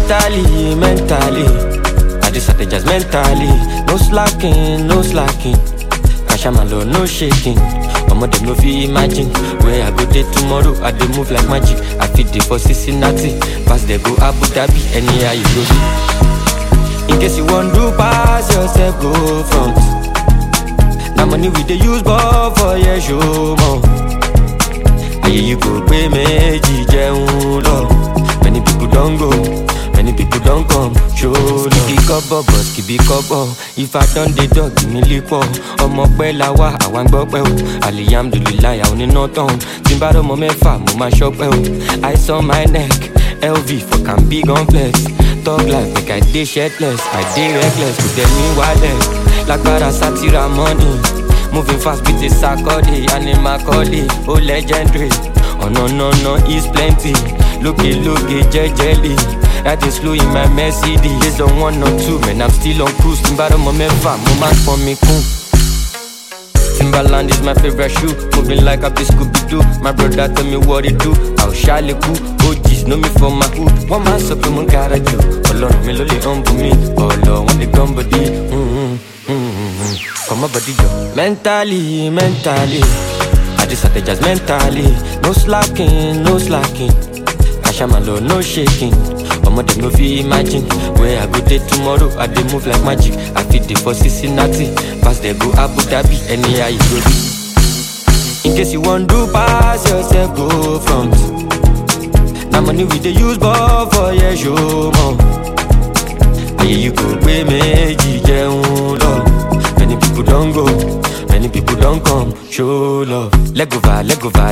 mentally. I do strategize mentally. No slacking, no slacking. Kashamalo, no shaking. Them no fit imagine where I go there tomorrow. I dey move like magic. I fit dey for Cincinnati, pass they go Abu Dhabi, anyhow you go see. In case you want to pass yourself, go front. Now money we dey use ball for your show more. And you go pay me, love. Many people don't go, many people don't come. Show love. Skibi kobo. If I done the dog, give me lipo. Omo pe lawa, awan gbope o. Alhamdulillah, I only know town. Timbaro mo mefa, mo ma shop o. Ice on my neck, LV for can be gun flex. Talk life, make I dey shirtless, I dey reckless. Put tell me wireless, like para satira money. Moving fast with the Sakodi, Anima Kodi, oh legendary. Oh no, it's plenty. Looky, jelly. That is slow in my Mercedes. This don't want no two, man, I'm still on cruise. Timbaro mo mefa, mo man for me cool. Timberland is my favorite shoe. Moving like a Scooby-Doo. My brother tell me what it do. I'll shally cool. OGs know me from my hood. One man sup in my garage. Alone, me lolly humble me. All when they come body. Come my body, yo. Mentally. I just strategize mentally. No slacking. Kashamalo, no shaking. Them no fit imagine where I go there tomorrow. I dey move like magic. I fit dey for Cincinnati, pass they go Abu Dhabi, anyhow you go see. In case you want to pass yourself, go front. Now money we dey use ball for your show more. And you go pay me, love. Many people don't go, many people don't come. Show love. Legova,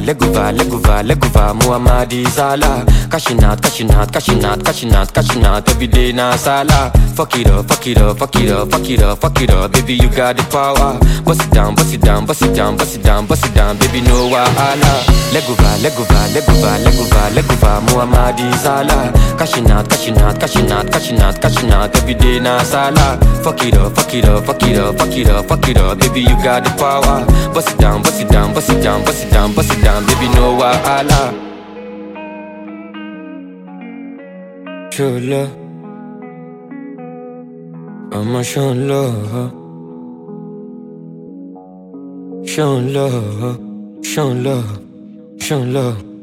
Muhammadi Salah. Cashing out. Every day na Salah. Fuck it up. Baby, you got the power. Bust it down. Baby, no wahala. Legova, Muhammadi Salah. Cashing out. Every day na Salah. Fuck it up. Baby, you got the power. Bust it down. Baby, no wahala. Show love, I'ma show love. Show love.